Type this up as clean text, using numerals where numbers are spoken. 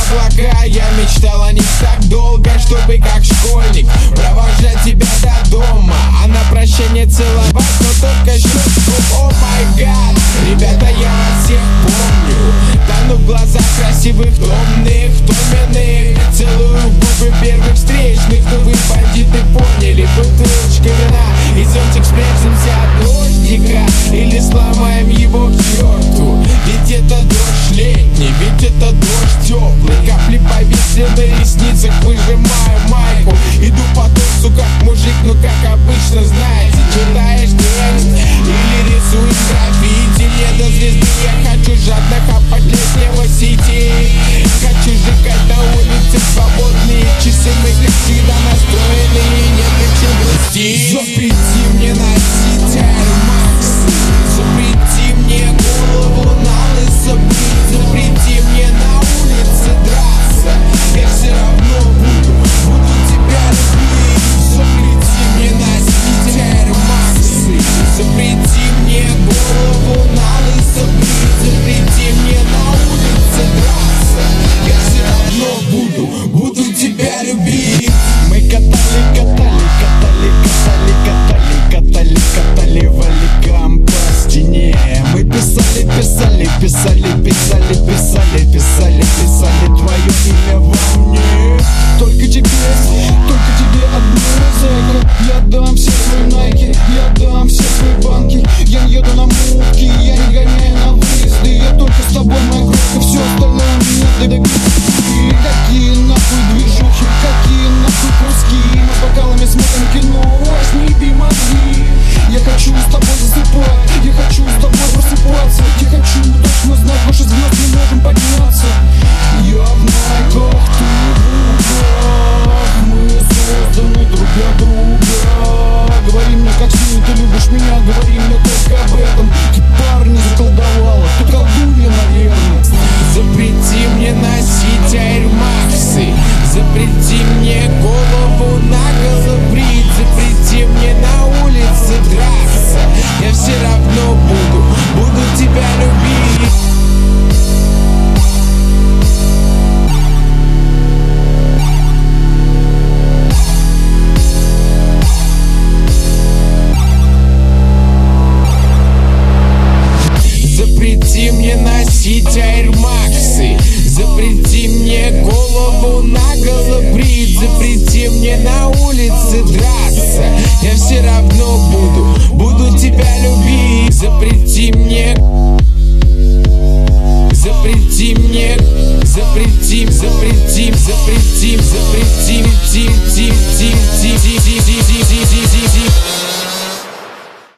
облака. Я мечтал о них так долго, чтобы как школьник провожать тебя до дома, а на прощание целовать, но только щечку. О май гад, ребята, я вас всех помню. Тону в глазах красивых, томных, томенных. Целую в губы первых встречных, но вы, бандиты, поняли. Бутылочка вина и зонтик спрячемся от дождика, или сломаем его к черту. Ведь это дождь летний, ведь это дождь теплый. Капли повисли на ресницах, выжимаю майку. Иду по торсу как мужик, ну как обычно, знаете. Читаешь текст или рисуешь граффити. Не до звезды, я хочу жадно хапать летнего сити. Хочу сжигать на улице свободные часы. Мы как всегда настроены и нет причин грустить. Запрети мне носить Air Max, запрети мне голову на лысо брить, запрети мне на улице драться. Я все равно буду тебя любить. Запрети мне носить Air Max, запрети мне голову на лысо брить, запрети мне на улице драться. Я все равно буду тебя любить. Мы катали валикам по стене. Мы писали твое имя во мне. Только тебе одну зайку. Я дам все свои найки, я дам все свои банки. Я не еду на мувки, я не гоняю на выезды. Я только с тобой, моя кровь, и все остальное мне добить. Какие нахуй движухи, какие нахуй куски. Мы с бокалами смотрим кино, возьми и мозги. Я хочу с тобой засыпать, я хочу с тобой просыпаться. Я хочу точно знать, выше звезд мы можем подняться. Я в найках, ты в руках. Мы созданы друг для друга. Говори мне, как сильно ты любишь меня, говори мне только об этом. Ты парня заколдовала, ты колдунья, наверное. Запрети мне носить Air Max'ы, запрети мне голову наголо брить, запрети мне на улице драться. Я все равно буду тебя любить. Запрети мне носить Air Max'ы, запрети мне голову наголо брить, запрети мне на улице драться. Я все равно буду тебя любить. Запрети мне, запрети мне, запрети, запрети, запрети, запрети, запрети, запрети.